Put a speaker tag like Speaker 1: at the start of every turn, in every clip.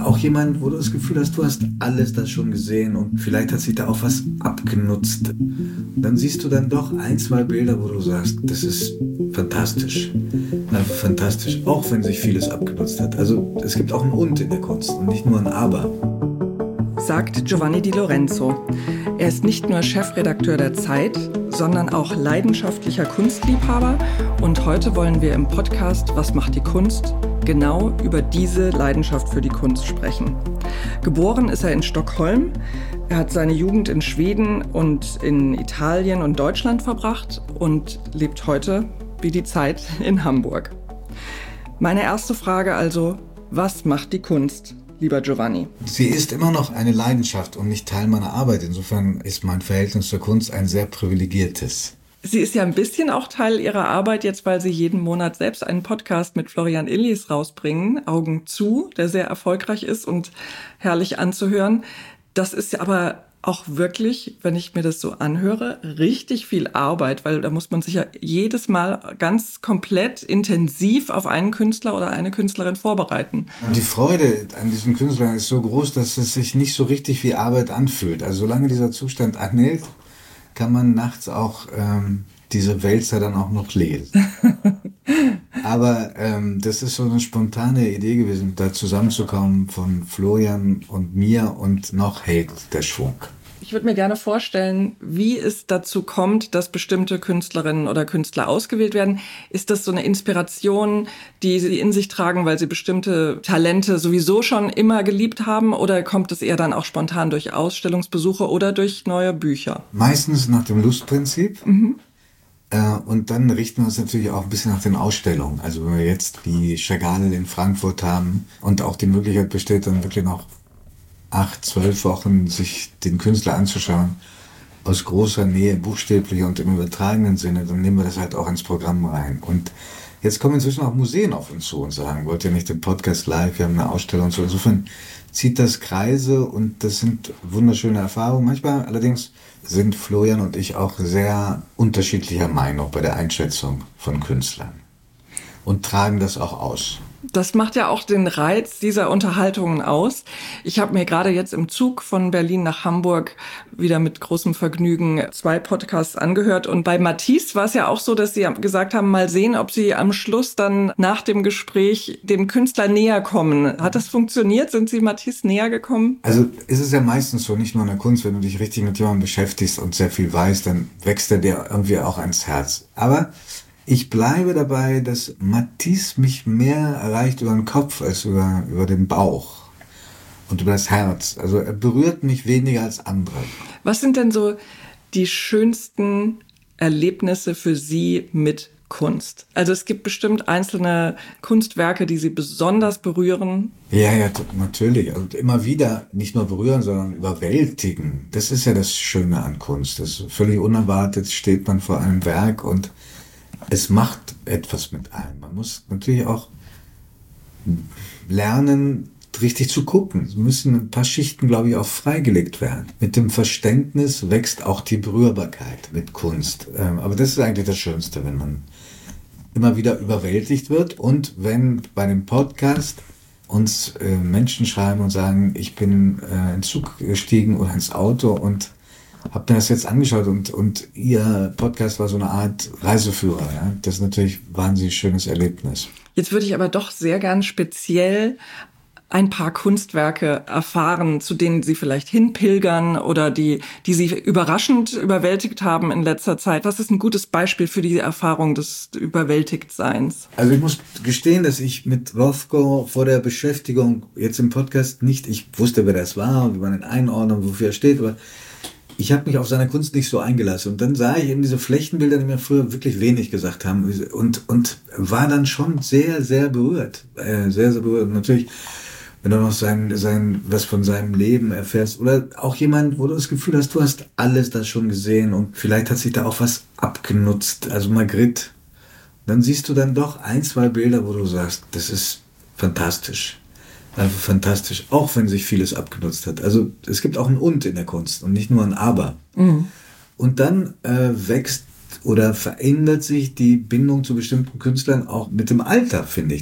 Speaker 1: auch jemand, wo du das Gefühl hast, du hast alles das schon gesehen und vielleicht hat sich da auch was abgenutzt. Dann siehst du dann doch ein, zwei Bilder, wo du sagst, das ist fantastisch. Einfach fantastisch, auch wenn sich vieles abgenutzt hat. Also es gibt auch ein Und in der Kunst und nicht nur ein Aber.
Speaker 2: Sagt Giovanni Di Lorenzo. Er ist nicht nur Chefredakteur der Zeit, sondern auch leidenschaftlicher Kunstliebhaber. Und heute wollen wir im Podcast Was macht die Kunst? Genau über diese Leidenschaft für die Kunst sprechen. Geboren ist er in Stockholm. Er hat seine Jugend in Schweden und in Italien und Deutschland verbracht und lebt heute, wie die Zeit, in Hamburg. Meine erste Frage also, was macht die Kunst, lieber Giovanni?
Speaker 1: Sie ist immer noch eine Leidenschaft und nicht Teil meiner Arbeit. Insofern ist mein Verhältnis zur Kunst ein sehr privilegiertes.
Speaker 2: Sie ist ja ein bisschen auch Teil Ihrer Arbeit jetzt, weil Sie jeden Monat selbst einen Podcast mit Florian Illies rausbringen, Augen zu, der sehr erfolgreich ist und herrlich anzuhören. Das ist ja aber auch wirklich, wenn ich mir das so anhöre, richtig viel Arbeit, weil da muss man sich ja jedes Mal ganz komplett intensiv auf einen Künstler oder eine Künstlerin vorbereiten.
Speaker 1: Die Freude an diesen Künstlern ist so groß, dass es sich nicht so richtig wie Arbeit anfühlt. Also solange dieser Zustand anhält, kann man nachts auch diese Wälzer dann auch noch lesen. Aber das ist so eine spontane Idee gewesen, da zusammenzukommen von Florian und mir und noch hält der Schwung.
Speaker 2: Ich würde mir gerne vorstellen, wie es dazu kommt, dass bestimmte Künstlerinnen oder Künstler ausgewählt werden. Ist das so eine Inspiration, die sie in sich tragen, weil sie bestimmte Talente sowieso schon immer geliebt haben? Oder kommt es eher dann auch spontan durch Ausstellungsbesuche oder durch neue Bücher?
Speaker 1: Meistens nach dem Lustprinzip. Und dann richten wir uns natürlich auch ein bisschen nach den Ausstellungen. Also wenn wir jetzt die Chagall in Frankfurt haben und auch die Möglichkeit besteht, dann wirklich noch 8, 12 Wochen sich den Künstler anzuschauen, aus großer Nähe, buchstäblich und im übertragenen Sinne, dann nehmen wir das halt auch ins Programm rein. Und jetzt kommen inzwischen auch Museen auf uns zu und sagen, wollt ihr nicht den Podcast live, wir haben eine Ausstellung und so. Insofern zieht das Kreise und das sind wunderschöne Erfahrungen. Manchmal allerdings sind Florian und ich auch sehr unterschiedlicher Meinung bei der Einschätzung von Künstlern und tragen das auch aus.
Speaker 2: Das macht ja auch den Reiz dieser Unterhaltungen aus. Ich habe mir gerade jetzt im Zug von Berlin nach Hamburg wieder mit großem Vergnügen 2 Podcasts angehört. Und bei Matisse war es ja auch so, dass Sie gesagt haben, mal sehen, ob Sie am Schluss dann nach dem Gespräch dem Künstler näher kommen. Hat das funktioniert? Sind Sie Matisse näher gekommen?
Speaker 1: Also ist es ja meistens so, nicht nur in der Kunst, wenn du dich richtig mit jemandem beschäftigst und sehr viel weißt, dann wächst er dir irgendwie auch ans Herz. Aber ich bleibe dabei, dass Matisse mich mehr erreicht über den Kopf als über den Bauch und über das Herz. Also er berührt mich weniger als andere.
Speaker 2: Was sind denn so die schönsten Erlebnisse für Sie mit Kunst? Also es gibt bestimmt einzelne Kunstwerke, die Sie besonders berühren.
Speaker 1: Ja, natürlich. Und immer wieder nicht nur berühren, sondern überwältigen. Das ist ja das Schöne an Kunst. Das ist völlig unerwartet, steht man vor einem Werk und es macht etwas mit einem. Man muss natürlich auch lernen, richtig zu gucken. Es müssen ein paar Schichten, glaube ich, auch freigelegt werden. Mit dem Verständnis wächst auch die Berührbarkeit mit Kunst. Aber das ist eigentlich das Schönste, wenn man immer wieder überwältigt wird und wenn bei dem Podcast uns Menschen schreiben und sagen, ich bin in den Zug gestiegen oder ins Auto und habe mir das jetzt angeschaut und Ihr Podcast war so eine Art Reiseführer. Ja? Das ist natürlich ein wahnsinnig schönes Erlebnis.
Speaker 2: Jetzt würde ich aber doch sehr gern speziell ein paar Kunstwerke erfahren, zu denen Sie vielleicht hinpilgern oder die Sie überraschend überwältigt haben in letzter Zeit. Was ist ein gutes Beispiel für die Erfahrung des Überwältigtseins?
Speaker 1: Also ich muss gestehen, dass ich mit Rothko vor der Beschäftigung jetzt im Podcast ich wusste, wer das war und wie man ihn einordnet, wofür er steht, aber ich habe mich auf seine Kunst nicht so eingelassen. Und dann sah ich eben diese Flächenbilder, die mir früher wirklich wenig gesagt haben. Und war dann schon sehr, sehr berührt. Sehr, sehr berührt. Und natürlich, wenn du noch was von seinem Leben erfährst. Oder auch jemand, wo du das Gefühl hast, du hast alles das schon gesehen. Und vielleicht hat sich da auch was abgenutzt. Also Magritte. Dann siehst du dann doch ein, zwei Bilder, wo du sagst, das ist fantastisch. Einfach fantastisch, auch wenn sich vieles abgenutzt hat. Also es gibt auch ein Und in der Kunst und nicht nur ein Aber. Und dann wächst oder verändert sich die Bindung zu bestimmten Künstlern auch mit dem Alter, finde ich. Als ich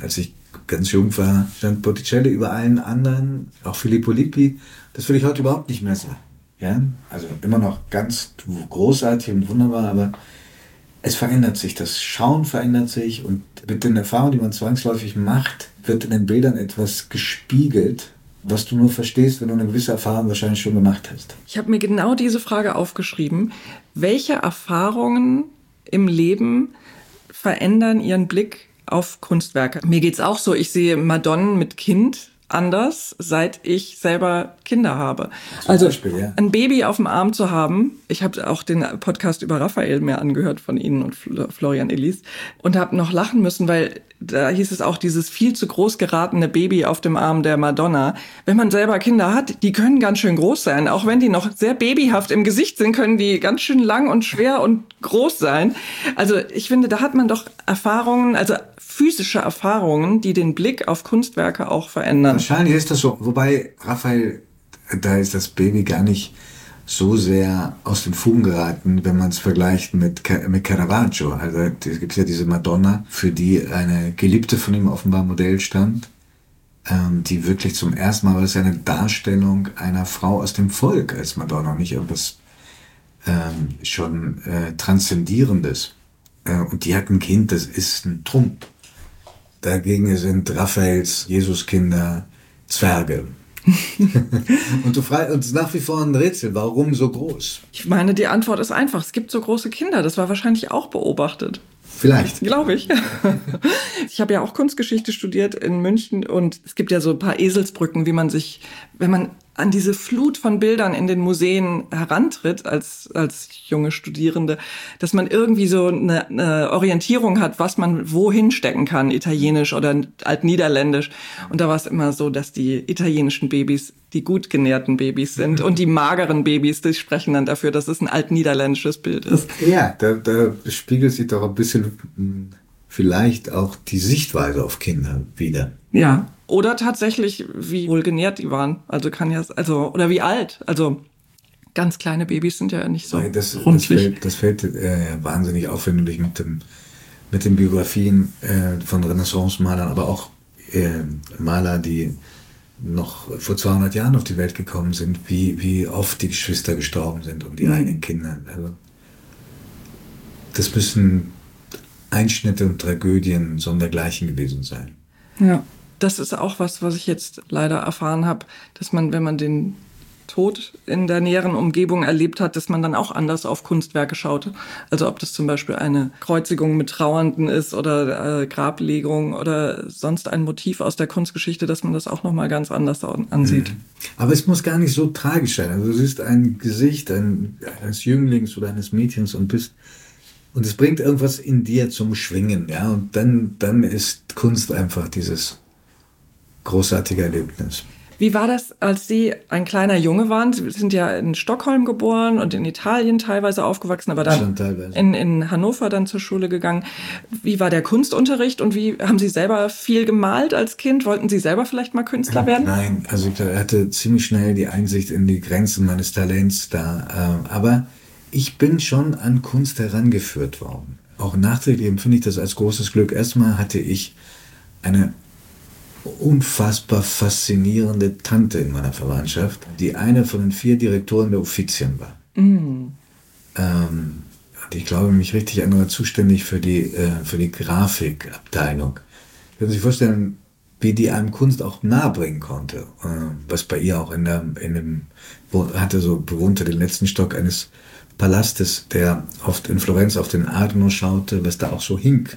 Speaker 1: ganz jung war, stand Botticelli über allen anderen, auch Filippo Lippi. Das würde ich heute überhaupt nicht mehr sagen. Ja? Also immer noch ganz großartig und wunderbar, aber es verändert sich. Das Schauen verändert sich und mit den Erfahrungen, die man zwangsläufig macht, wird in den Bildern etwas gespiegelt, was du nur verstehst, wenn du eine gewisse Erfahrung wahrscheinlich schon gemacht hast.
Speaker 2: Ich habe mir genau diese Frage aufgeschrieben. Welche Erfahrungen im Leben verändern Ihren Blick auf Kunstwerke? Mir geht's auch so, ich sehe Madonnen mit Kind anders, seit ich selber Kinder habe. Also Beispiel, ja. Ein Baby auf dem Arm zu haben. Ich habe auch den Podcast über Raphael mir angehört von Ihnen und Florian Illies und habe noch lachen müssen, weil da hieß es auch, dieses viel zu groß geratene Baby auf dem Arm der Madonna. Wenn man selber Kinder hat, die können ganz schön groß sein. Auch wenn die noch sehr babyhaft im Gesicht sind, können die ganz schön lang und schwer und groß sein. Also ich finde, da hat man doch Erfahrungen, also physische Erfahrungen, die den Blick auf Kunstwerke auch verändern.
Speaker 1: Wahrscheinlich ist das so. Wobei, Raphael, da ist das Baby gar nicht so sehr aus den Fugen geraten, wenn man es vergleicht mit Caravaggio. Also es gibt ja diese Madonna, für die eine Geliebte von ihm offenbar Modell stand, die wirklich zum ersten Mal, weil es ja eine Darstellung einer Frau aus dem Volk als Madonna, nicht irgendwas schon Transzendierendes. Und die hat ein Kind, das ist ein Trump. Dagegen sind Raphaels Jesuskinder Zwerge. Und du fragst uns nach wie vor ein Rätsel, warum so groß?
Speaker 2: Ich meine, die Antwort ist einfach, es gibt so große Kinder, das war wahrscheinlich auch beobachtet.
Speaker 1: Vielleicht.
Speaker 2: Glaube ich. Ich habe ja auch Kunstgeschichte studiert in München und es gibt ja so ein paar Eselsbrücken, wie man sich, wenn man an diese Flut von Bildern in den Museen herantritt als junge Studierende, dass man irgendwie so eine Orientierung hat, was man wohin stecken kann, italienisch oder altniederländisch. Und da war es immer so, dass die italienischen Babys die gut genährten Babys sind und die mageren Babys, die sprechen dann dafür, dass es ein altniederländisches Bild ist.
Speaker 1: Ja, da spiegelt sich doch ein bisschen vielleicht auch die Sichtweise auf Kinder wider.
Speaker 2: Ja. Oder tatsächlich, wie wohlgenährt die waren. Also oder wie alt. Also ganz kleine Babys sind ja nicht so runzlig.
Speaker 1: Das fällt wahnsinnig auf, wenn du dich mit den Biografien von Renaissance-Malern, aber auch Maler, die noch vor 200 Jahren auf die Welt gekommen sind, wie oft die Geschwister gestorben sind und die eigenen Kinder. Also das müssen Einschnitte und Tragödien sondergleichen gewesen sein.
Speaker 2: Ja. Das ist auch was ich jetzt leider erfahren habe, dass man, wenn man den Tod in der näheren Umgebung erlebt hat, dass man dann auch anders auf Kunstwerke schaut. Also ob das zum Beispiel eine Kreuzigung mit Trauernden ist oder Grablegung oder sonst ein Motiv aus der Kunstgeschichte, dass man das auch nochmal ganz anders ansieht.
Speaker 1: Aber es muss gar nicht so tragisch sein. Also du siehst ein Gesicht eines Jünglings oder eines Mädchens und es bringt irgendwas in dir zum Schwingen, ja, und dann ist Kunst einfach dieses großartige Erlebnis.
Speaker 2: Wie war das, als Sie ein kleiner Junge waren? Sie sind ja in Stockholm geboren und in Italien teilweise aufgewachsen, aber dann in Hannover dann zur Schule gegangen. Wie war der Kunstunterricht und wie haben Sie selber viel gemalt als Kind? Wollten Sie selber vielleicht mal Künstler werden?
Speaker 1: Nein, also ich hatte ziemlich schnell die Einsicht in die Grenzen meines Talents da. Aber ich bin schon an Kunst herangeführt worden. Auch nachträglich empfinde ich das als großes Glück. Erstmal hatte ich eine unfassbar faszinierende Tante in meiner Verwandtschaft, die eine von den 4 Direktoren der Uffizien war. Und ich glaube, mich richtig erinnere, zuständig für die Grafikabteilung. Können Sie sich vorstellen, wie die einem Kunst auch nahebringen konnte, was bei ihr auch bewohnte den letzten Stock eines Palastes, der oft in Florenz auf den Arno schaute, was da auch so hing.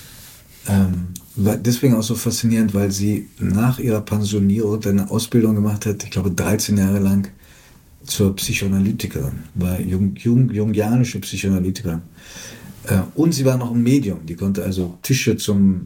Speaker 1: War deswegen auch so faszinierend, weil sie nach ihrer Pensionierung eine Ausbildung gemacht hat, ich glaube 13 Jahre lang, zur Psychoanalytikerin, war jungianische Psychoanalytikerin. Und sie war noch ein Medium, die konnte also Tische zum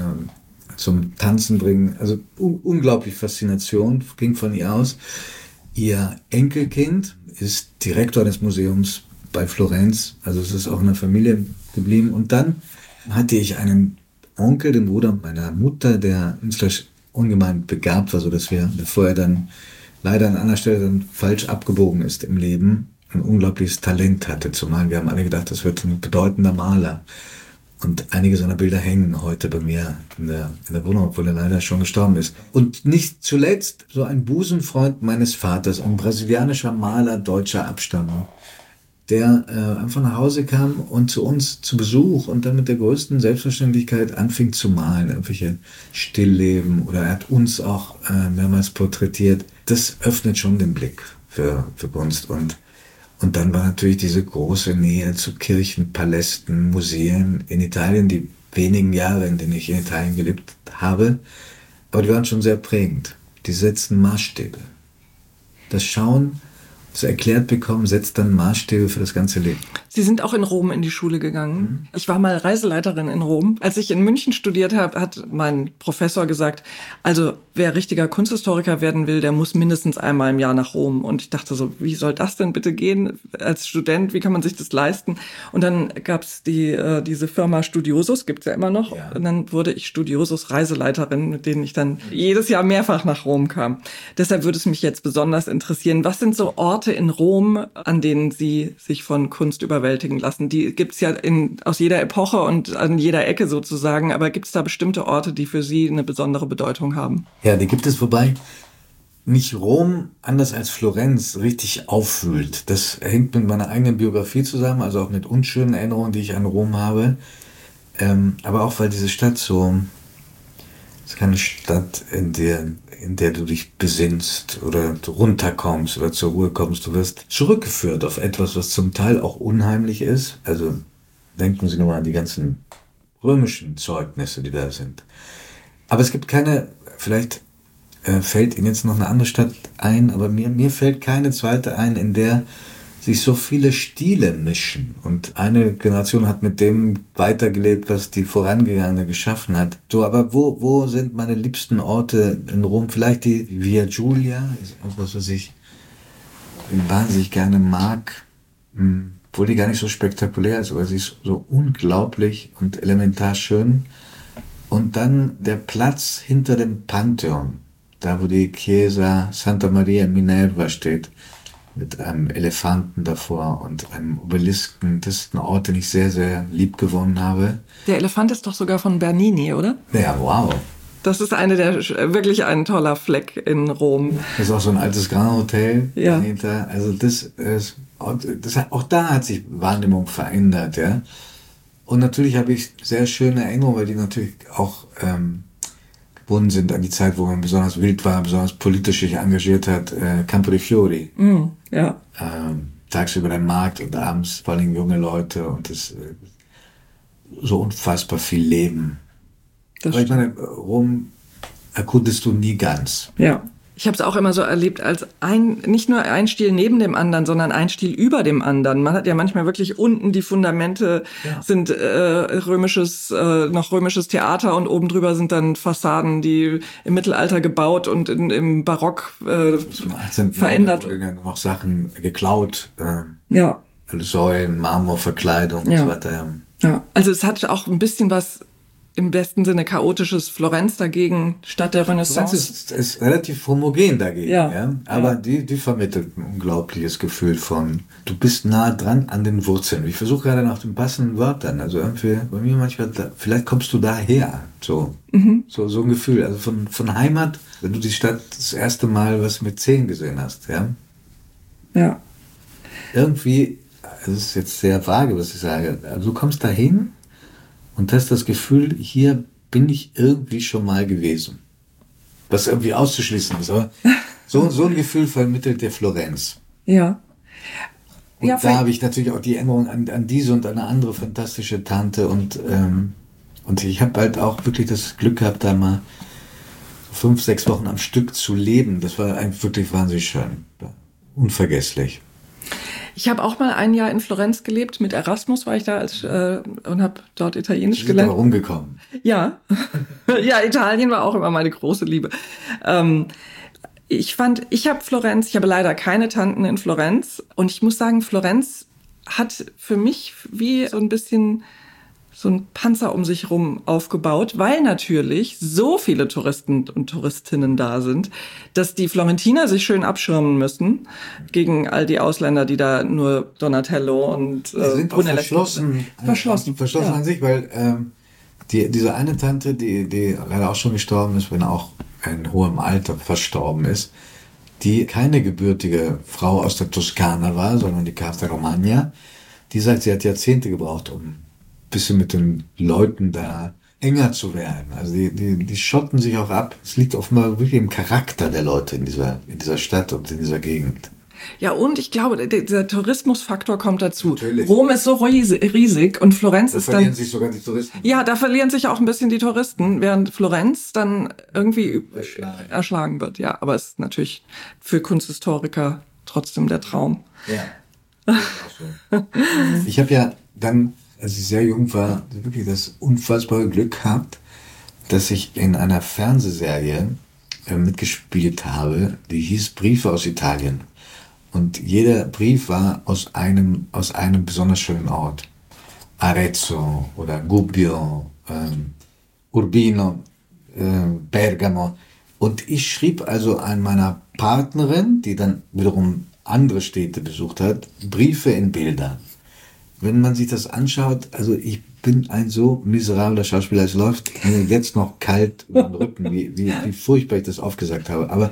Speaker 1: Tanzen bringen, also unglaublich Faszination, ging von ihr aus. Ihr Enkelkind ist Direktor des Museums bei Florenz, also es ist auch in der Familie geblieben. Und dann hatte ich einen Onkel, den Bruder meiner Mutter, der ungemein begabt war, so dass bevor er dann leider an einer Stelle dann falsch abgebogen ist im Leben, ein unglaubliches Talent hatte zu malen. Wir haben alle gedacht, das wird ein bedeutender Maler. Und einige seiner Bilder hängen heute bei mir in der Wohnung, obwohl er leider schon gestorben ist. Und nicht zuletzt so ein Busenfreund meines Vaters, ein brasilianischer Maler deutscher Abstammung, der einfach nach Hause kam und zu uns zu Besuch und dann mit der größten Selbstverständlichkeit anfing zu malen, irgendwelche Stillleben, oder er hat uns auch mehrmals porträtiert. Das öffnet schon den Blick für Kunst. Und dann war natürlich diese große Nähe zu Kirchen, Palästen, Museen in Italien, die wenigen Jahre, in denen ich in Italien gelebt habe, aber die waren schon sehr prägend. Die setzen Maßstäbe. Das Schauen, das erklärt bekommen, setzt dann Maßstäbe für das ganze Leben.
Speaker 2: Sie sind auch in Rom in die Schule gegangen. Ich war mal Reiseleiterin in Rom. Als ich in München studiert habe, hat mein Professor gesagt, also wer richtiger Kunsthistoriker werden will, der muss mindestens einmal im Jahr nach Rom. Und ich dachte so, wie soll das denn bitte gehen als Student? Wie kann man sich das leisten? Und dann gab es diese Firma Studiosus, gibt's ja immer noch. Ja. Und dann wurde ich Studiosus Reiseleiterin, mit denen ich dann jedes Jahr mehrfach nach Rom kam. Deshalb würde es mich jetzt besonders interessieren, was sind so Orte in Rom, an denen Sie sich von Kunst überwältigen lassen? Die gibt's ja aus jeder Epoche und an jeder Ecke sozusagen, aber gibt's da bestimmte Orte, die für Sie eine besondere Bedeutung haben?
Speaker 1: Ja, die gibt es, wobei mich Rom, anders als Florenz, richtig aufwühlt. Das hängt mit meiner eigenen Biografie zusammen, also auch mit unschönen Erinnerungen, die ich an Rom habe. Aber auch, weil diese Stadt es ist keine Stadt, in der du dich besinnst oder runterkommst oder zur Ruhe kommst. Du wirst zurückgeführt auf etwas, was zum Teil auch unheimlich ist. Also denken Sie nur mal an die ganzen römischen Zeugnisse, die da sind. Aber es gibt keine, vielleicht fällt Ihnen jetzt noch eine andere Stadt ein, aber mir fällt keine zweite ein, in der sich so viele Stile mischen. Und eine Generation hat mit dem weitergelebt, was die vorangegangene geschaffen hat. So, aber wo sind meine liebsten Orte in Rom? Vielleicht die Via Giulia, ist etwas, was ich wahnsinnig gerne mag, obwohl die gar nicht so spektakulär ist, aber sie ist so unglaublich und elementar schön. Und dann der Platz hinter dem Pantheon, da wo die Chiesa Santa Maria Minerva steht, mit einem Elefanten davor und einem Obelisken. Das ist ein Ort, den ich sehr, sehr lieb gewonnen habe.
Speaker 2: Der Elefant ist doch sogar von Bernini, oder?
Speaker 1: Ja, wow.
Speaker 2: Das ist wirklich ein toller Fleck in Rom.
Speaker 1: Das ist auch so ein altes Grand Hotel dahinter. Also auch da hat sich Wahrnehmung verändert, ja. Und natürlich habe ich sehr schöne Erinnerungen, weil die natürlich auch gebunden sind an die Zeit, wo man besonders wild war, besonders politisch sich engagiert hat. Campo dei Fiori.
Speaker 2: Ja.
Speaker 1: Tagsüber der Markt und abends vor allem junge Leute und das so unfassbar viel Leben. Aber ich meine, Rom erkundest du nie ganz.
Speaker 2: Ja. Ich habe es auch immer so erlebt als nicht nur ein Stil neben dem anderen, sondern ein Stil über dem anderen. Man hat ja manchmal wirklich unten die Fundamente sind römisches Theater und oben drüber sind dann Fassaden, die im Mittelalter gebaut und im Barock verändert.
Speaker 1: Noch Sachen geklaut. Säulen, Marmorverkleidung und so weiter.
Speaker 2: Ja, also es hat auch ein bisschen was im besten Sinne chaotisches Florenz dagegen, Stadt der Renaissance.
Speaker 1: Florenz ist relativ homogen dagegen, ja? Aber die vermittelt ein unglaubliches Gefühl von, du bist nah dran an den Wurzeln. Ich versuche gerade nach den passenden Wörtern, also irgendwie bei mir manchmal, vielleicht kommst du daher, so ein Gefühl, also von Heimat, wenn du die Stadt das erste Mal was mit 10 gesehen hast, ja?
Speaker 2: Ja.
Speaker 1: Irgendwie, das ist jetzt sehr vage, was ich sage, also du kommst dahin und hast das Gefühl, hier bin ich irgendwie schon mal gewesen. Was irgendwie auszuschließen ist, aber so ein Gefühl vermittelt der Florenz.
Speaker 2: Ja.
Speaker 1: Und da habe ich natürlich auch die Erinnerung an diese und eine andere fantastische Tante und ich habe halt auch wirklich das Glück gehabt, da mal 5-6 Wochen am Stück zu leben. Das war einfach wirklich wahnsinnig schön. Unvergesslich.
Speaker 2: Ich habe auch mal ein Jahr in Florenz gelebt. Mit Erasmus war ich da und habe dort Italienisch gelernt.
Speaker 1: Aber rumgekommen.
Speaker 2: Ja. Ja, Italien war auch immer meine große Liebe. Ich habe leider keine Tanten in Florenz. Und ich muss sagen, Florenz hat für mich wie so ein bisschen so ein Panzer um sich rum aufgebaut, weil natürlich so viele Touristen und Touristinnen da sind, dass die Florentiner sich schön abschirmen müssen gegen all die Ausländer, die da nur Donatello und
Speaker 1: die sind auch verschlossen
Speaker 2: ja.
Speaker 1: An sich, weil diese eine Tante, die leider auch schon gestorben ist, wenn auch in hohem Alter verstorben ist, die keine gebürtige Frau aus der Toskana war, sondern die Casa Romagna, die sagt, sie hat Jahrzehnte gebraucht, um ein bisschen mit den Leuten da enger zu werden. Also die schotten sich auch ab. Es liegt offenbar wirklich im Charakter der Leute in dieser Stadt und in dieser Gegend.
Speaker 2: Ja, und ich glaube, dieser Tourismusfaktor kommt dazu.
Speaker 1: Natürlich.
Speaker 2: Rom ist so riesig und Florenz ist dann...
Speaker 1: Da verlieren sich sogar die Touristen.
Speaker 2: Ja, da verlieren sich auch ein bisschen die Touristen, während Florenz dann irgendwie erschlagen wird. Ja, aber es ist natürlich für Kunsthistoriker trotzdem der Traum.
Speaker 1: Ja. Ich habe ja dann, als ich sehr jung war, wirklich das unfassbare Glück gehabt, dass ich in einer Fernsehserie mitgespielt habe, die hieß Briefe aus Italien. Und jeder Brief war aus einem besonders schönen Ort. Arezzo oder Gubbio, Urbino, Bergamo. Und ich schrieb also an meiner Partnerin, die dann wiederum andere Städte besucht hat, Briefe in Bilder. Wenn man sich das anschaut, also ich bin ein so miserabler Schauspieler, es läuft mir jetzt noch kalt über den Rücken, wie furchtbar ich das aufgesagt habe. Aber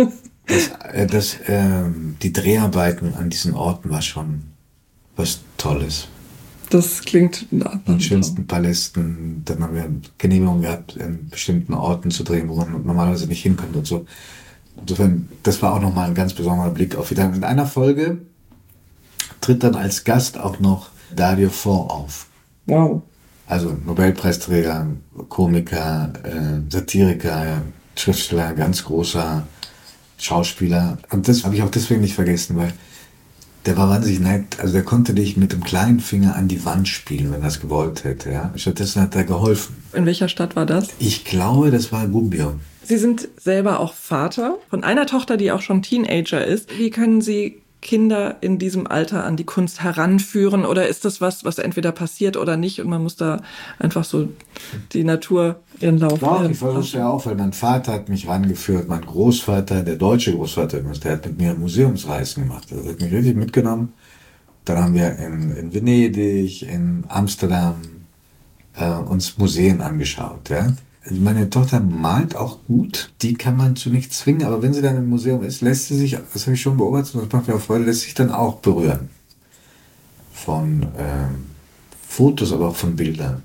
Speaker 1: die Dreharbeiten an diesen Orten war schon was Tolles.
Speaker 2: Das klingt
Speaker 1: nach den schönsten Palästen. Dann haben wir Genehmigung gehabt, in bestimmten Orten zu drehen, wo man normalerweise nicht hinkommt und so. Insofern, das war auch nochmal ein ganz besonderer Blick auf Italien. In einer Folge tritt dann als Gast auch noch Dario Fo auf.
Speaker 2: Wow.
Speaker 1: Also Nobelpreisträger, Komiker, Satiriker, Schriftsteller, ganz großer Schauspieler. Und das habe ich auch deswegen nicht vergessen, weil der war wahnsinnig nett. Also der konnte dich mit dem kleinen Finger an die Wand spielen, wenn er es gewollt hätte. Ja? Stattdessen hat er geholfen.
Speaker 2: In welcher Stadt war das?
Speaker 1: Ich glaube, das war Gubbio.
Speaker 2: Sie sind selber auch Vater von einer Tochter, die auch schon Teenager ist. Wie können Sie Kinder in diesem Alter an die Kunst heranführen? Oder ist das was entweder passiert oder nicht und man muss da einfach so die Natur ihren Lauf
Speaker 1: nehmen? Ich versuche es ja auch, weil mein Vater hat mich rangeführt, mein Großvater, der deutsche Großvater, der hat mit mir Museumsreisen gemacht. Der hat mich richtig mitgenommen. Dann haben wir in Venedig, in Amsterdam uns Museen angeschaut. Ja? Meine Tochter malt auch gut, die kann man zu nichts zwingen, aber wenn sie dann im Museum ist, lässt sie sich, das habe ich schon beobachtet und das macht mir auch Freude, lässt sich dann auch berühren. Von Fotos, aber auch von Bildern.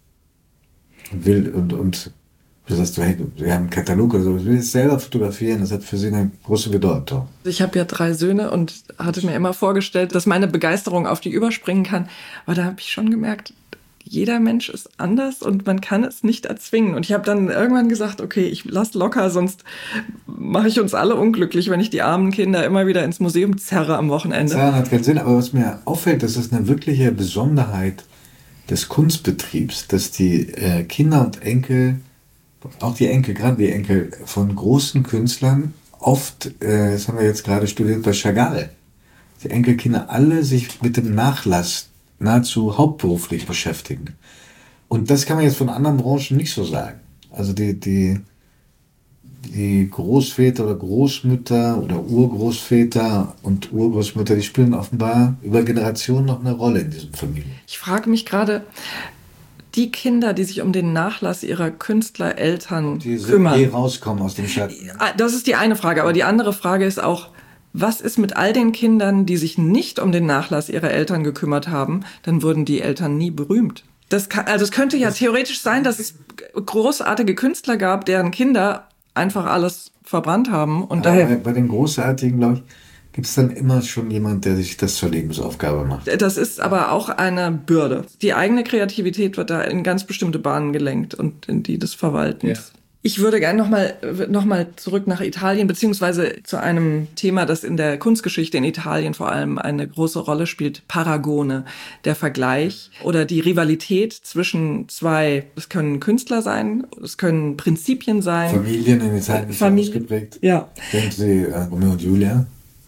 Speaker 1: Und du sagst, hey, wir haben einen Katalog oder so, ich will es selber fotografieren, das hat für sie eine große Bedeutung.
Speaker 2: Ich habe ja 3 Söhne und hatte mir immer vorgestellt, dass meine Begeisterung auf die überspringen kann, aber da habe ich schon gemerkt, jeder Mensch ist anders und man kann es nicht erzwingen. Und ich habe dann irgendwann gesagt, okay, ich lass locker, sonst mache ich uns alle unglücklich, wenn ich die armen Kinder immer wieder ins Museum zerre am Wochenende.
Speaker 1: Das hat keinen Sinn, aber was mir auffällt, das ist eine wirkliche Besonderheit des Kunstbetriebs, dass die Kinder und Enkel, auch die Enkel, gerade die Enkel von großen Künstlern, oft, das haben wir jetzt gerade studiert bei Chagall, die Enkelkinder alle sich mit dem Nachlass nahezu hauptberuflich beschäftigen. Und das kann man jetzt von anderen Branchen nicht so sagen. Also die Großväter oder Großmütter oder Urgroßväter und Urgroßmütter, die spielen offenbar über Generationen noch eine Rolle in diesen Familien.
Speaker 2: Ich frage mich gerade, die Kinder, die sich um den Nachlass ihrer Künstlereltern kümmern.
Speaker 1: Die rauskommen aus dem Schatten.
Speaker 2: Das ist die eine Frage, aber die andere Frage ist auch, was ist mit all den Kindern, die sich nicht um den Nachlass ihrer Eltern gekümmert haben? Dann wurden die Eltern nie berühmt. Es könnte ja theoretisch sein, dass es großartige Künstler gab, deren Kinder einfach alles verbrannt haben. Und daher
Speaker 1: bei den Großartigen, glaube ich, gibt es dann immer schon jemand, der sich das zur Lebensaufgabe macht.
Speaker 2: Das ist aber auch eine Bürde. Die eigene Kreativität wird da in ganz bestimmte Bahnen gelenkt und in die des Verwaltens. Ja. Ich würde gerne noch mal zurück nach Italien, beziehungsweise zu einem Thema, das in der Kunstgeschichte in Italien vor allem eine große Rolle spielt, Paragone, der Vergleich oder die Rivalität zwischen zwei, es können Künstler sein, es können Prinzipien sein.
Speaker 1: Familien in Italien sind ausgeprägt.
Speaker 2: Ja.
Speaker 1: Denken Sie Romeo und Julia?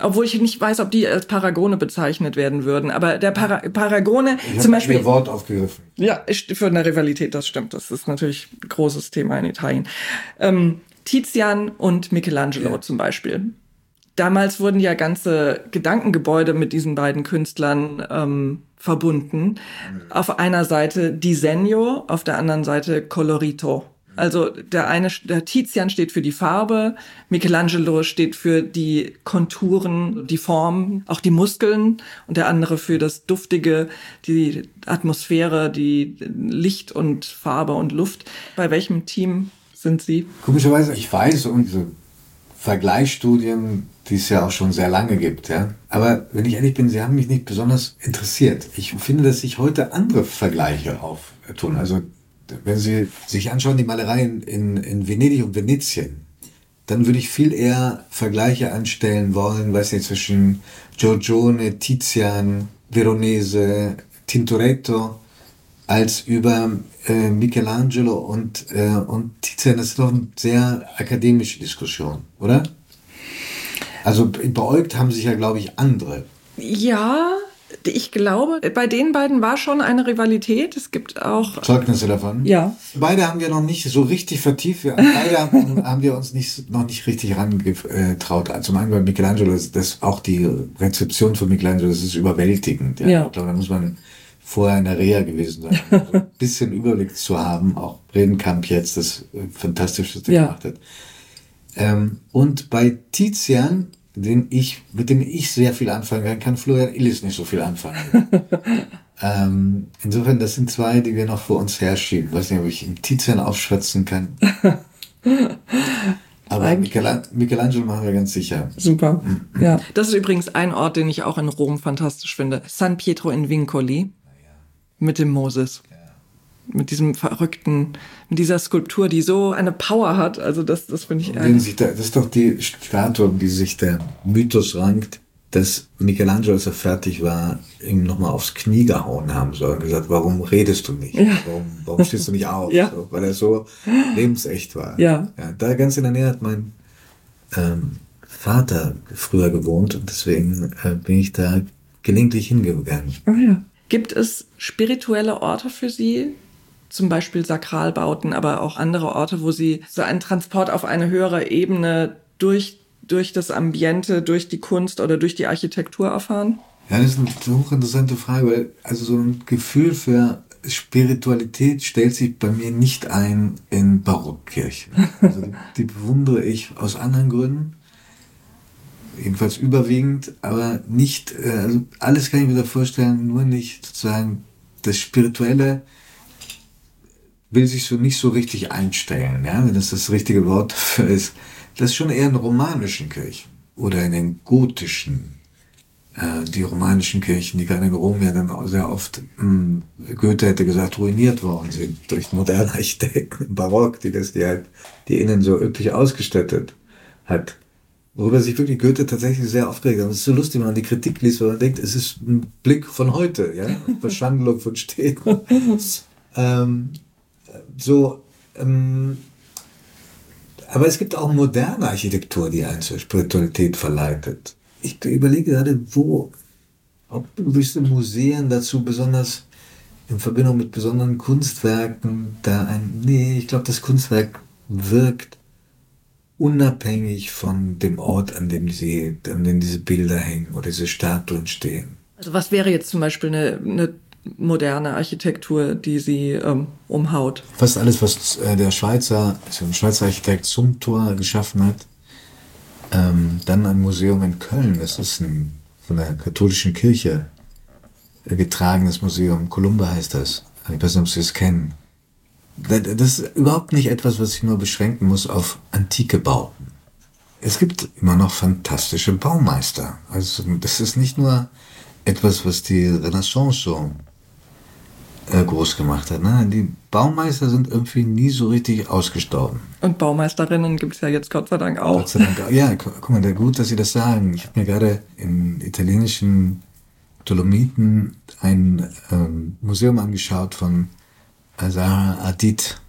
Speaker 2: Obwohl ich nicht weiß, ob die als Paragone bezeichnet werden würden. Aber der Paragone zum Beispiel...
Speaker 1: Ich habe Wort aufgegriffen.
Speaker 2: Ja, für eine Rivalität, das stimmt. Das ist natürlich ein großes Thema in Italien. Tizian und Michelangelo zum Beispiel. Damals wurden ja ganze Gedankengebäude mit diesen beiden Künstlern verbunden. Auf einer Seite Disegno, auf der anderen Seite Colorito. Also der Tizian steht für die Farbe, Michelangelo steht für die Konturen, die Form, auch die Muskeln und der andere für das Duftige, die Atmosphäre, die Licht und Farbe und Luft. Bei welchem Team sind Sie?
Speaker 1: Komischerweise, ich weiß um diese Vergleichsstudien, die es ja auch schon sehr lange gibt, ja. Aber wenn ich ehrlich bin, sie haben mich nicht besonders interessiert. Ich finde, dass sich heute andere Vergleiche auftun. Also wenn Sie sich anschauen, die Malereien in Venedig und Venetien, dann würde ich viel eher Vergleiche anstellen wollen, weiß nicht, zwischen Giorgione, Tizian, Veronese, Tintoretto, als über Michelangelo und Tizian. Das ist doch eine sehr akademische Diskussion, oder? Also beäugt haben sich ja, glaube ich, andere.
Speaker 2: Ja, ich glaube, bei den beiden war schon eine Rivalität. Es gibt auch
Speaker 1: Zeugnisse davon?
Speaker 2: Ja.
Speaker 1: Beide haben wir noch nicht so richtig vertieft. Beide haben wir uns noch nicht richtig herangetraut. Zum einen bei Michelangelo, das auch die Rezeption von Michelangelo, das ist überwältigend. Ja. Ich glaube, da muss man vorher in der Reha gewesen sein, um so ein bisschen Überblick zu haben. Auch Bredenkamp jetzt das Fantastische gemacht hat. Und bei Tizian, mit dem ich sehr viel anfangen kann Florian Illis nicht so viel anfangen. Insofern, das sind zwei, die wir noch vor uns herschieben. Ich weiß nicht, ob ich im Tizian aufschwatzen kann. Aber Michelangelo machen wir ganz sicher.
Speaker 2: Super. Ja. Das ist übrigens ein Ort, den ich auch in Rom fantastisch finde. San Pietro in Vincoli. Mit dem Moses. Mit diesem mit dieser Skulptur, die so eine Power hat. Also das finde ich...
Speaker 1: Das ist doch die Statue, um die sich der Mythos rankt, dass Michelangelo, als er fertig war, ihm nochmal aufs Knie gehauen haben soll und gesagt, warum redest du nicht? Ja. Warum stehst du nicht auf? Ja. So, weil er so lebensecht war.
Speaker 2: Ja.
Speaker 1: Da ganz in der Nähe hat mein Vater früher gewohnt und deswegen bin ich da gelegentlich hingegangen.
Speaker 2: Oh ja. Gibt es spirituelle Orte für Sie? Zum Beispiel Sakralbauten, aber auch andere Orte, wo Sie so einen Transport auf eine höhere Ebene durch das Ambiente, durch die Kunst oder durch die Architektur erfahren?
Speaker 1: Ja, das ist eine hochinteressante Frage, weil also so ein Gefühl für Spiritualität stellt sich bei mir nicht ein in Barockkirchen. Also die bewundere ich aus anderen Gründen, jedenfalls überwiegend, aber nicht, also alles kann ich mir da vorstellen, nur nicht sozusagen das Spirituelle will sich so nicht so richtig einstellen, ja, wenn das richtige Wort dafür ist. Das ist schon eher in romanischen Kirchen oder in den gotischen, die romanischen Kirchen, die gerade in Rom ja dann auch sehr oft, Goethe hätte gesagt, ruiniert worden sind durch moderne Architekten im Barock, die innen so üppig ausgestattet hat. Worüber sich wirklich Goethe tatsächlich sehr aufgeregt hat. Das ist so lustig, wenn man die Kritik liest, weil man denkt, es ist ein Blick von heute, ja, Verschandlung von Städten. Aber es gibt auch moderne Architektur, die einen zur Spiritualität verleitet. Ich überlege gerade, ob gewisse Museen dazu besonders in Verbindung mit besonderen Kunstwerken ich glaube, das Kunstwerk wirkt unabhängig von dem Ort, an dem diese Bilder hängen oder diese Statuen stehen.
Speaker 2: Also was wäre jetzt zum Beispiel eine moderne Architektur, die sie umhaut?
Speaker 1: Fast alles, was der Schweizer Architekt Zumthor geschaffen hat. Dann ein Museum in Köln, das ist ein von der katholischen Kirche getragenes Museum, Columba heißt das. Ich weiß nicht, ob Sie es kennen. Das ist überhaupt nicht etwas, was ich nur beschränken muss auf antike Bauten. Es gibt immer noch fantastische Baumeister. Also das ist nicht nur etwas, was die Renaissance so groß gemacht hat. Ne? Die Baumeister sind irgendwie nie so richtig ausgestorben.
Speaker 2: Und Baumeisterinnen gibt es ja jetzt Gott sei Dank auch.
Speaker 1: Gott sei Dank auch. Ja, guck mal, gut, dass Sie das sagen. Ich habe mir gerade in italienischen Dolomiten ein Museum angeschaut von Zaha Hadid.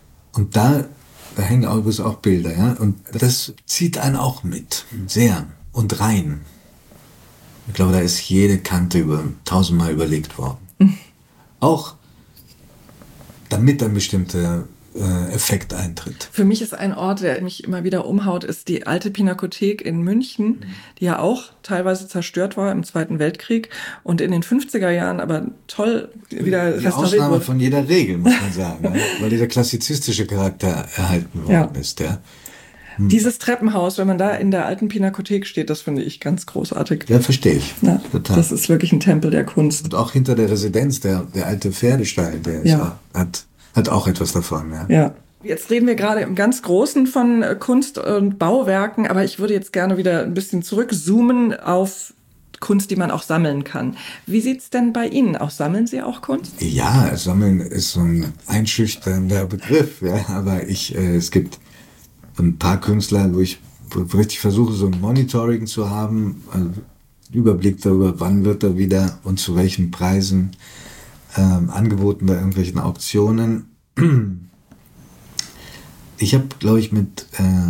Speaker 1: Und da hängen übrigens auch Bilder, ja. Und das zieht einen auch mit. Sehr. und rein. Ich glaube, da ist jede Kante 1000-mal überlegt worden. Auch damit ein bestimmter Effekt eintritt.
Speaker 2: Für mich ist ein Ort, der mich immer wieder umhaut, ist die alte Pinakothek in München, die ja auch teilweise zerstört war im Zweiten Weltkrieg und in den 50er Jahren aber toll wieder
Speaker 1: die
Speaker 2: restauriert
Speaker 1: Ausnahme
Speaker 2: wurde.
Speaker 1: von jeder Regel, muss man sagen, ne? Weil dieser klassizistische Charakter erhalten worden ist. Ja.
Speaker 2: Dieses Treppenhaus, wenn man da in der alten Pinakothek steht, das finde ich ganz großartig.
Speaker 1: Ja, verstehe ich.
Speaker 2: Ja,
Speaker 1: total.
Speaker 2: das ist wirklich ein Tempel der Kunst.
Speaker 1: Und auch hinter der Residenz, der alte Pferdestall, der ist hat auch etwas davon. Ja.
Speaker 2: Ja. Jetzt reden wir gerade im ganz Großen von Kunst und Bauwerken, aber ich würde jetzt gerne wieder ein bisschen zurückzoomen auf Kunst, die man auch sammeln kann. Wie sieht's denn bei Ihnen aus? Sammeln Sie auch Kunst?
Speaker 1: Ja, Sammeln ist so ein einschüchternder Begriff, ja, aber es gibt ein paar Künstler, wo ich richtig versuche, so ein Monitoring zu haben, also Überblick darüber, wann wird er wieder und zu welchen Preisen angeboten bei irgendwelchen Auktionen. Ich habe, glaube ich, mit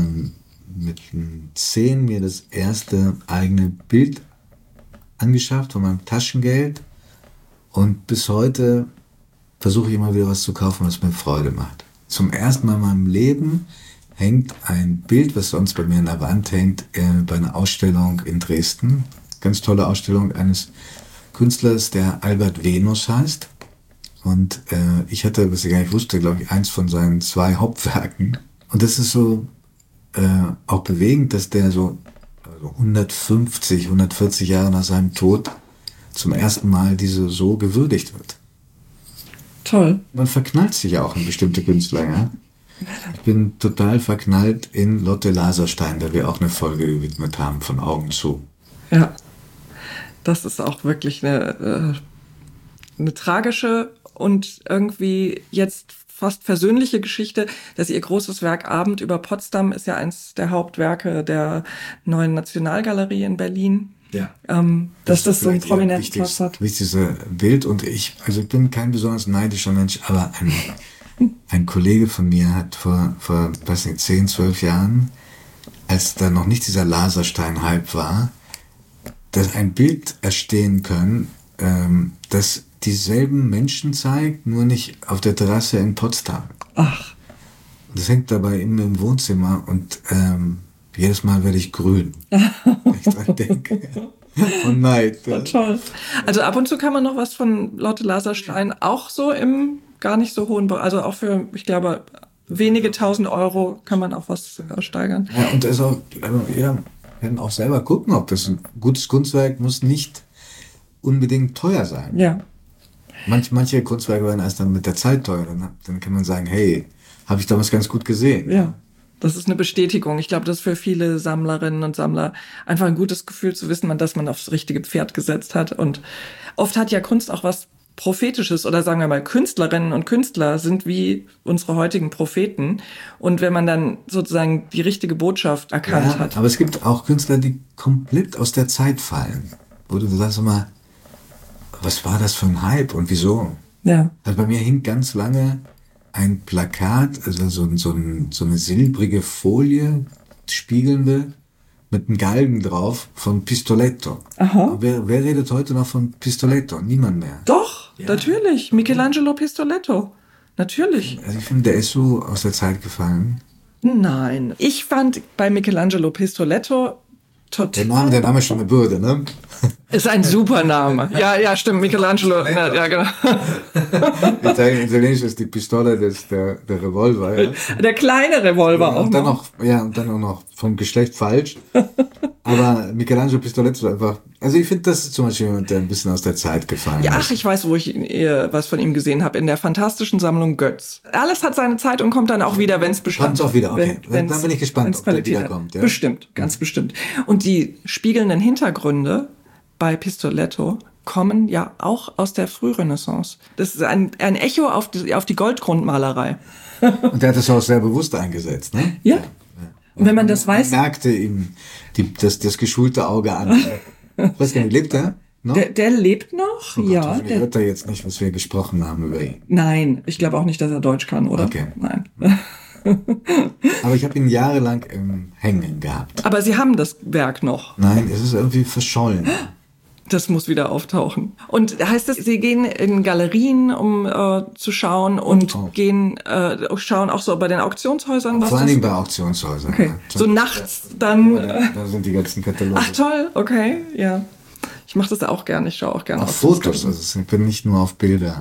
Speaker 1: 10 mir das erste eigene Bild angeschafft von meinem Taschengeld und bis heute versuche ich immer wieder was zu kaufen, was mir Freude macht. Zum ersten Mal in meinem Leben hängt ein Bild, was sonst bei mir an der Wand hängt, bei einer Ausstellung in Dresden. Ganz tolle Ausstellung eines Künstlers, der Albert Venus heißt. Und ich hatte, was ich gar nicht wusste, glaube ich, eins von seinen 2 Hauptwerken. Und das ist so auch bewegend, dass der so 150, 140 Jahre nach seinem Tod zum ersten Mal so gewürdigt wird.
Speaker 2: Toll.
Speaker 1: Man verknallt sich ja auch in bestimmte Künstler, ja. Ich bin total verknallt in Lotte Laserstein, da wir auch eine Folge gewidmet haben, von Augen zu.
Speaker 2: Ja, das ist auch wirklich eine tragische und irgendwie jetzt fast versöhnliche Geschichte, dass ihr großes Werk Abend über Potsdam ist ja eins der Hauptwerke der Neuen Nationalgalerie in Berlin.
Speaker 1: Ja.
Speaker 2: Dass das so einen prominenten Platz hat.
Speaker 1: Wichtigste Bild und ich bin kein besonders neidischer Mensch, aber ein Kollege von mir hat vor weiß nicht, 10, 12 Jahren, als da noch nicht dieser Laserstein-Hype war, dass ein Bild erstehen können, das dieselben Menschen zeigt, nur nicht auf der Terrasse in Potsdam.
Speaker 2: Ach.
Speaker 1: Das hängt dabei immer im Wohnzimmer und jedes Mal werde ich grün, wenn ich dran denke. Und Neid. Ja.
Speaker 2: Toll. Also ab und zu kann man noch was von Lotte Laserstein auch so im gar nicht so hohen, also auch für, ich glaube, wenige 1000 Euro kann man auch was steigern.
Speaker 1: Ja, und das auch, jeder kann auch selber gucken, ob das ein gutes Kunstwerk muss nicht unbedingt teuer sein.
Speaker 2: Ja.
Speaker 1: Manche Kunstwerke werden erst dann mit der Zeit teuer. Dann kann man sagen, hey, habe ich damals ganz gut gesehen.
Speaker 2: Ja, das ist eine Bestätigung. Ich glaube, das ist für viele Sammlerinnen und Sammler einfach ein gutes Gefühl zu wissen, dass man aufs richtige Pferd gesetzt hat. Und oft hat ja Kunst auch was Prophetisches oder sagen wir mal, Künstlerinnen und Künstler sind wie unsere heutigen Propheten. Und wenn man dann sozusagen die richtige Botschaft erkannt hat.
Speaker 1: Aber es gibt auch Künstler, die komplett aus der Zeit fallen. Wo du sagst immer, was war das für ein Hype und wieso?
Speaker 2: Ja.
Speaker 1: Also bei mir hing ganz lange ein Plakat, also so eine silbrige Folie, spiegelnde, mit einem Galgen drauf von Pistoletto.
Speaker 2: Aha.
Speaker 1: Wer redet heute noch von Pistoletto? Niemand mehr.
Speaker 2: Doch, ja. Natürlich. Michelangelo Pistoletto. Natürlich.
Speaker 1: Also ich finde, der ist so aus der Zeit gefallen.
Speaker 2: Nein. Ich fand bei Michelangelo Pistoletto total.
Speaker 1: Der Name ist schon eine Bürde, ne?
Speaker 2: Ist ein super Name. Ja, stimmt. Michelangelo. Ja, genau.
Speaker 1: Italienisch ist die Pistole der Revolver. Ja.
Speaker 2: Der kleine Revolver
Speaker 1: ja,
Speaker 2: auch
Speaker 1: und dann noch. Und dann auch noch vom Geschlecht falsch. Aber Michelangelo Pistoletto einfach. Also ich finde, das ist zum Beispiel jemand, der ein bisschen aus der Zeit gefallen ist.
Speaker 2: Ja, ach, ich weiß, wo ich was von ihm gesehen habe. In der fantastischen Sammlung Götz. Alles hat seine Zeit und kommt dann auch wieder, wenn es bestand.
Speaker 1: Kommt auch wieder, okay. Dann bin ich gespannt, ob der wiederkommt. Ja?
Speaker 2: Bestimmt, ganz bestimmt. Und die spiegelnden Hintergründe bei Pistoletto kommen ja auch aus der Frührenaissance. Das ist ein Echo auf die Goldgrundmalerei.
Speaker 1: Und der hat das auch sehr bewusst eingesetzt, ne?
Speaker 2: Ja. Und wenn man das weiß...
Speaker 1: Man merkte ihm das geschulte Auge an. Ich weiß gar nicht, lebt er noch?
Speaker 2: Der lebt noch,
Speaker 1: oh Gott,
Speaker 2: ja.
Speaker 1: Der hört er jetzt nicht, was wir gesprochen haben über ihn.
Speaker 2: Nein, ich glaube auch nicht, dass er Deutsch kann, oder?
Speaker 1: Okay.
Speaker 2: Nein.
Speaker 1: Aber ich habe ihn jahrelang im Hängen gehabt.
Speaker 2: Aber Sie haben das Werk noch.
Speaker 1: Nein, es ist irgendwie verschollen.
Speaker 2: Das muss wieder auftauchen. Und heißt das, Sie gehen in Galerien, um zu schauen und schauen auch so bei den Auktionshäusern?
Speaker 1: Vor allen Dingen bei Auktionshäusern.
Speaker 2: Okay.
Speaker 1: Ja.
Speaker 2: So nachts dann.
Speaker 1: Da sind die ganzen Kataloge.
Speaker 2: Ach toll, okay, ja. Ich mache das auch gerne, ich schaue auch gerne
Speaker 1: auf Fotos, also ich bin nicht nur auf Bilder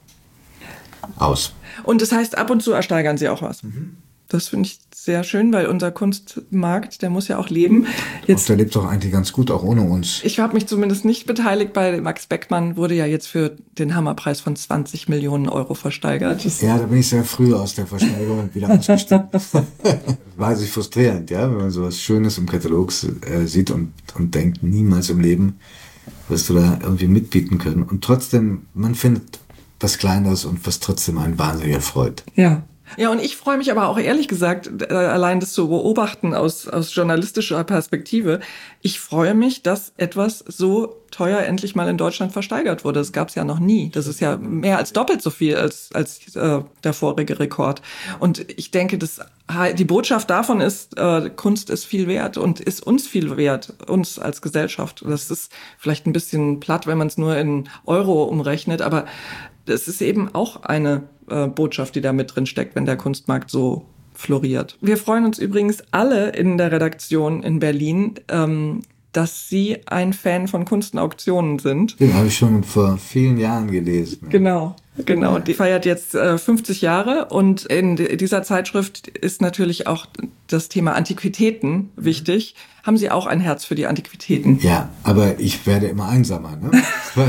Speaker 1: aus.
Speaker 2: Und das heißt, ab und zu ersteigern Sie auch was. Das finde ich sehr schön, weil unser Kunstmarkt, der muss ja auch leben.
Speaker 1: Jetzt, der lebt doch eigentlich ganz gut, auch ohne uns.
Speaker 2: Ich habe mich zumindest nicht beteiligt, bei Max Beckmann wurde ja jetzt für den Hammerpreis von 20 Millionen Euro versteigert.
Speaker 1: Ja, da bin ich sehr früh aus der Versteigerung wieder ausgestiegen. War sich frustrierend, ja, wenn man so was Schönes im Katalog sieht und denkt, niemals im Leben wirst du da irgendwie mitbieten können. Und trotzdem, man findet was Kleineres und was trotzdem einen wahnsinnig erfreut.
Speaker 2: Ja. Ja, und ich freue mich aber auch ehrlich gesagt, allein das zu beobachten aus journalistischer Perspektive. Ich freue mich, dass etwas so teuer endlich mal in Deutschland versteigert wurde. Das gab es ja noch nie. Das ist ja mehr als doppelt so viel als der vorige Rekord. Und ich denke, die Botschaft davon ist, Kunst ist viel wert und ist uns viel wert, uns als Gesellschaft. Das ist vielleicht ein bisschen platt, wenn man es nur in Euro umrechnet, aber es ist eben auch eine Botschaft, die da mit drin steckt, wenn der Kunstmarkt so floriert. Wir freuen uns übrigens alle in der Redaktion in Berlin, dass Sie ein Fan von Kunst und Auktionen sind.
Speaker 1: Den habe ich schon vor vielen Jahren gelesen.
Speaker 2: Genau. Die feiert jetzt 50 Jahre und in dieser Zeitschrift ist natürlich auch das Thema Antiquitäten wichtig. Haben Sie auch ein Herz für die Antiquitäten?
Speaker 1: Ja, aber ich werde immer einsamer, ne?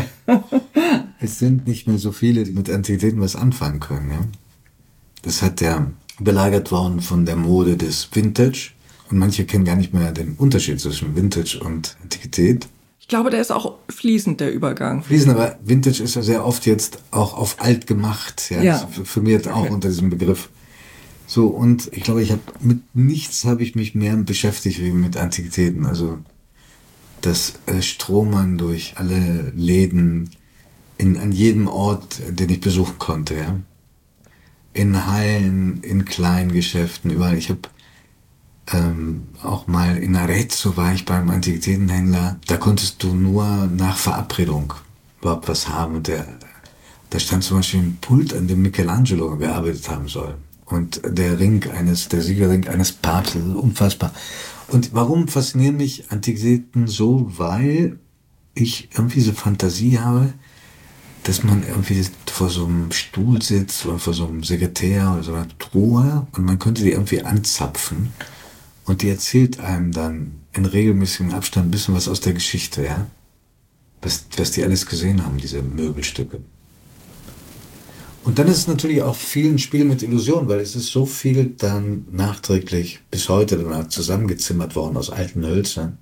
Speaker 1: Es sind nicht mehr so viele, die mit Antiquitäten was anfangen können, ja? Das hat ja belagert worden von der Mode des Vintage und manche kennen gar nicht mehr den Unterschied zwischen Vintage und Antiquität.
Speaker 2: Ich glaube, der ist auch fließend, der Übergang.
Speaker 1: Fließend, aber Vintage ist ja sehr oft jetzt auch auf alt gemacht. Ja. Das firmiert auch unter diesem Begriff. So, und ich glaube, mit nichts habe ich mich mehr beschäftigt wie mit Antiquitäten. Also das Stromern durch alle Läden an jedem Ort, den ich besuchen konnte. Ja. In Hallen, in kleinen Geschäften, überall. Ich habe auch mal in Arezzo war ich beim Antiquitätenhändler. Da konntest du nur nach Verabredung überhaupt was haben. Und da stand zum Beispiel ein Pult, an dem Michelangelo gearbeitet haben soll. Und der Siegelring eines Papstes, unfassbar. Und warum faszinieren mich Antiquitäten so? Weil ich irgendwie so Fantasie habe, dass man irgendwie vor so einem Stuhl sitzt oder vor so einem Sekretär oder so einer Truhe und man könnte die irgendwie anzapfen. Und die erzählt einem dann in regelmäßigem Abstand ein bisschen was aus der Geschichte, ja? Was die alles gesehen haben, diese Möbelstücke. Und dann ist es natürlich auch viel ein Spiel mit Illusionen, weil es ist so viel dann nachträglich bis heute danach zusammengezimmert worden aus alten Hölzern.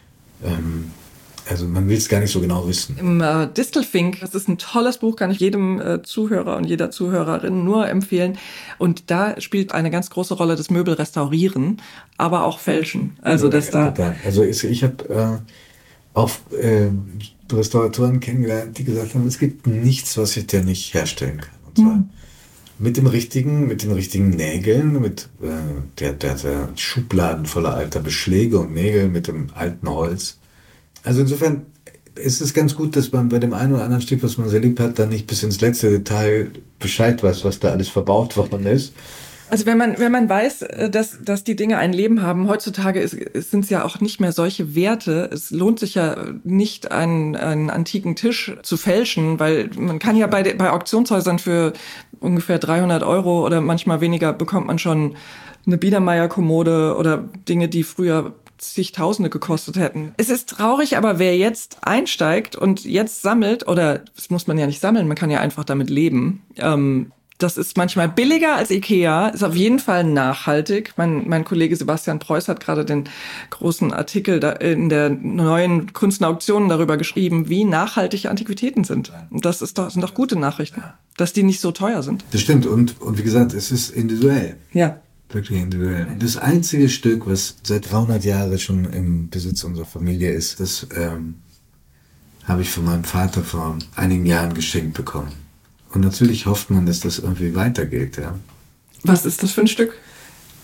Speaker 1: Also man will es gar nicht so genau wissen.
Speaker 2: Im Distelfink, das ist ein tolles Buch, kann ich jedem Zuhörer und jeder Zuhörerin nur empfehlen. Und da spielt eine ganz große Rolle das Möbel restaurieren, aber auch fälschen. Also
Speaker 1: ich habe auch Restauratoren kennengelernt, die gesagt haben, es gibt nichts, was ich dir nicht herstellen kann. Und zwar mit den richtigen Nägeln, der hat Schubladen voller alter Beschläge und Nägel mit dem alten Holz. Also insofern ist es ganz gut, dass man bei dem einen oder anderen Stück, was man sehr lieb hat, dann nicht bis ins letzte Detail Bescheid weiß, was da alles verbaut worden ist.
Speaker 2: Also wenn man weiß, dass die Dinge ein Leben haben, heutzutage sind es ja auch nicht mehr solche Werte. Es lohnt sich ja nicht, einen antiken Tisch zu fälschen, weil man kann ja bei Auktionshäusern für ungefähr 300 Euro oder manchmal weniger bekommt man schon eine Biedermeier-Kommode oder Dinge, die früher zigtausende gekostet hätten. Es ist traurig, aber wer jetzt einsteigt und jetzt sammelt, oder das muss man ja nicht sammeln, man kann ja einfach damit leben, das ist manchmal billiger als Ikea, ist auf jeden Fall nachhaltig. Mein Kollege Sebastian Preuß hat gerade den großen Artikel in der neuen Kunst und Auktionen darüber geschrieben, wie nachhaltig Antiquitäten sind. Und das sind doch gute Nachrichten, dass die nicht so teuer sind.
Speaker 1: Das stimmt und wie gesagt, es ist individuell.
Speaker 2: Ja.
Speaker 1: Wirklich individuell. Das einzige Stück, was seit 300 Jahren schon im Besitz unserer Familie ist, das habe ich von meinem Vater vor einigen Jahren geschenkt bekommen. Und natürlich hofft man, dass das irgendwie weitergeht. Ja.
Speaker 2: Was ist das für ein Stück?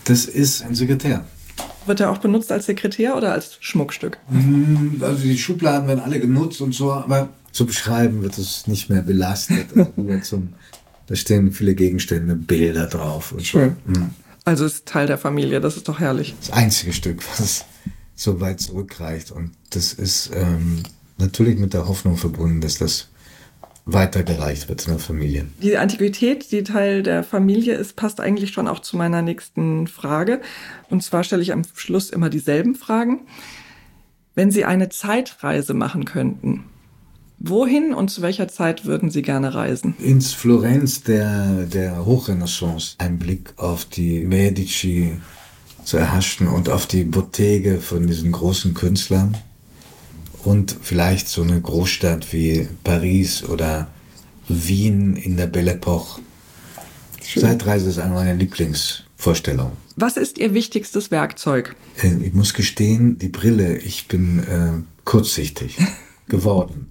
Speaker 1: Das ist ein Sekretär.
Speaker 2: Wird er auch benutzt als Sekretär oder als Schmuckstück?
Speaker 1: Also die Schubladen werden alle genutzt und so, aber zum Schreiben wird es nicht mehr belastet. Also da stehen viele Gegenstände, Bilder drauf. Und
Speaker 2: schön.
Speaker 1: So.
Speaker 2: Also ist Teil der Familie, das ist doch herrlich.
Speaker 1: Das einzige Stück, was so weit zurückreicht. Und das ist natürlich mit der Hoffnung verbunden, dass das weitergereicht wird in der Familie.
Speaker 2: Die Antiquität, die Teil der Familie ist, passt eigentlich schon auch zu meiner nächsten Frage. Und zwar stelle ich am Schluss immer dieselben Fragen. Wenn Sie eine Zeitreise machen könnten, wohin und zu welcher Zeit würden Sie gerne reisen?
Speaker 1: Ins Florenz der Hochrenaissance. Ein Blick auf die Medici zu erhaschen und auf die Bottege von diesen großen Künstlern. Und vielleicht so eine Großstadt wie Paris oder Wien in der Belle Epoque. Zeitreise ist eine meiner Lieblingsvorstellungen.
Speaker 2: Was ist Ihr wichtigstes Werkzeug?
Speaker 1: Ich muss gestehen, die Brille. Ich bin kurzsichtig geworden.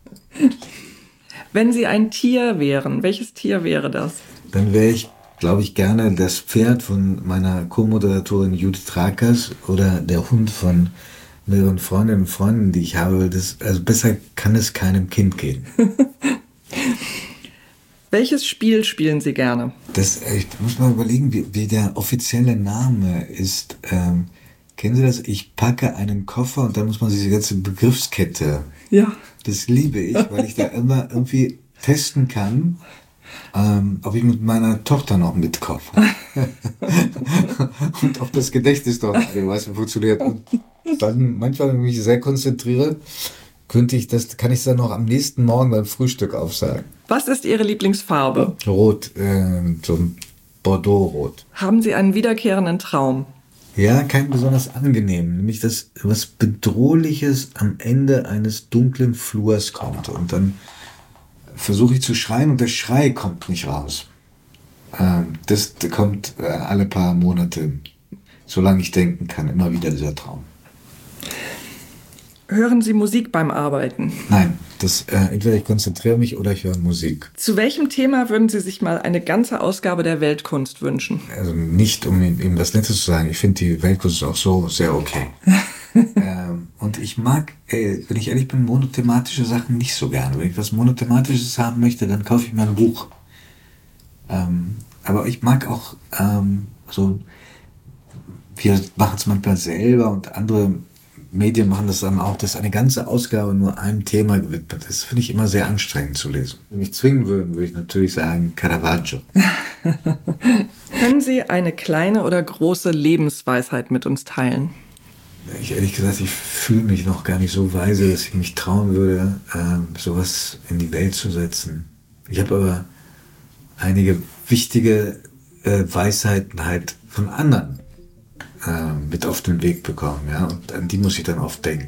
Speaker 2: Wenn Sie ein Tier wären, welches Tier wäre das?
Speaker 1: Dann wäre ich, glaube ich, gerne das Pferd von meiner Co-Moderatorin Judith Rakers oder der Hund von mehreren Freundinnen und Freunden, die ich habe. Also besser kann es keinem Kind gehen.
Speaker 2: Welches Spiel spielen Sie gerne?
Speaker 1: Ich muss mal überlegen, wie der offizielle Name ist. Kennen Sie das? Ich packe einen Koffer und dann muss man diese ganze Begriffskette.
Speaker 2: Ja.
Speaker 1: Das liebe ich, weil ich da immer irgendwie testen kann, ob ich mit meiner Tochter noch mitkomme. Und ob das Gedächtnis doch funktioniert. Und dann, manchmal, wenn ich mich sehr konzentriere, kann ich es dann noch am nächsten Morgen beim Frühstück aufsagen.
Speaker 2: Was ist Ihre Lieblingsfarbe?
Speaker 1: Rot, so ein Bordeaux-Rot.
Speaker 2: Haben Sie einen wiederkehrenden Traum?
Speaker 1: Ja, kein besonders angenehm. Nämlich, dass was Bedrohliches am Ende eines dunklen Flurs kommt. Und dann versuche ich zu schreien und der Schrei kommt nicht raus. Das kommt alle paar Monate, solange ich denken kann, immer wieder dieser Traum.
Speaker 2: Hören Sie Musik beim Arbeiten?
Speaker 1: Nein, entweder ich konzentriere mich oder ich höre Musik.
Speaker 2: Zu welchem Thema würden Sie sich mal eine ganze Ausgabe der Weltkunst wünschen?
Speaker 1: Also nicht, um ihm was Nettes zu sagen. Ich finde die Weltkunst auch so sehr okay. Und ich mag, wenn ich ehrlich bin, monothematische Sachen nicht so gerne. Wenn ich was Monothematisches haben möchte, dann kaufe ich mir ein Buch. Aber ich mag auch wir machen es manchmal selber und andere Medien machen das dann auch, dass eine ganze Ausgabe nur einem Thema gewidmet ist. Das finde ich immer sehr anstrengend zu lesen. Wenn mich zwingen würden, würde ich natürlich sagen Caravaggio.
Speaker 2: Können Sie eine kleine oder große Lebensweisheit mit uns teilen?
Speaker 1: Ehrlich gesagt, ich fühle mich noch gar nicht so weise, dass ich mich trauen würde, sowas in die Welt zu setzen. Ich habe aber einige wichtige Weisheiten halt von anderen mit auf den Weg bekommen, ja, und an die muss ich dann oft denken.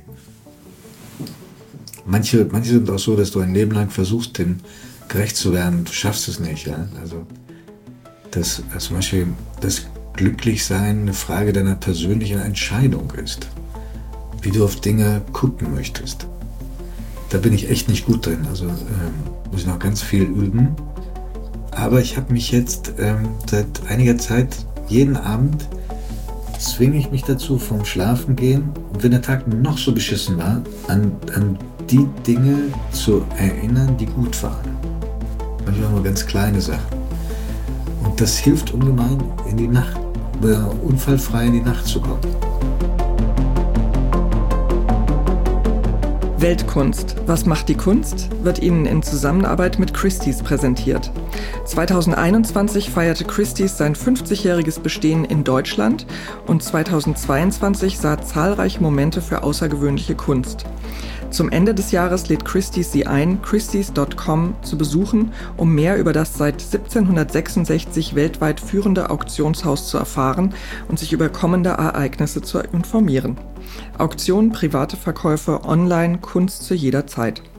Speaker 1: Manche sind auch so, dass du ein Leben lang versuchst, dem gerecht zu werden, und du schaffst es nicht, ja. Also zum Beispiel das Glücklichsein eine Frage deiner persönlichen Entscheidung ist, wie du auf Dinge gucken möchtest. Da bin ich echt nicht gut drin, also muss ich noch ganz viel üben. Aber ich habe mich jetzt seit einiger Zeit jeden Abend zwinge ich mich dazu, vorm Schlafengehen, und wenn der Tag noch so beschissen war, an die Dinge zu erinnern, die gut waren. Manchmal nur ganz kleine Sachen. Und das hilft ungemein, in die Nacht, unfallfrei in die Nacht zu kommen.
Speaker 2: Weltkunst. Was macht die Kunst? Wird Ihnen in Zusammenarbeit mit Christie's präsentiert. 2021 feierte Christie's sein 50-jähriges Bestehen in Deutschland und 2022 sah zahlreiche Momente für außergewöhnliche Kunst. Zum Ende des Jahres lädt Christie's Sie ein, christies.com zu besuchen, um mehr über das seit 1766 weltweit führende Auktionshaus zu erfahren und sich über kommende Ereignisse zu informieren. Auktionen, private Verkäufe, online, Kunst zu jeder Zeit.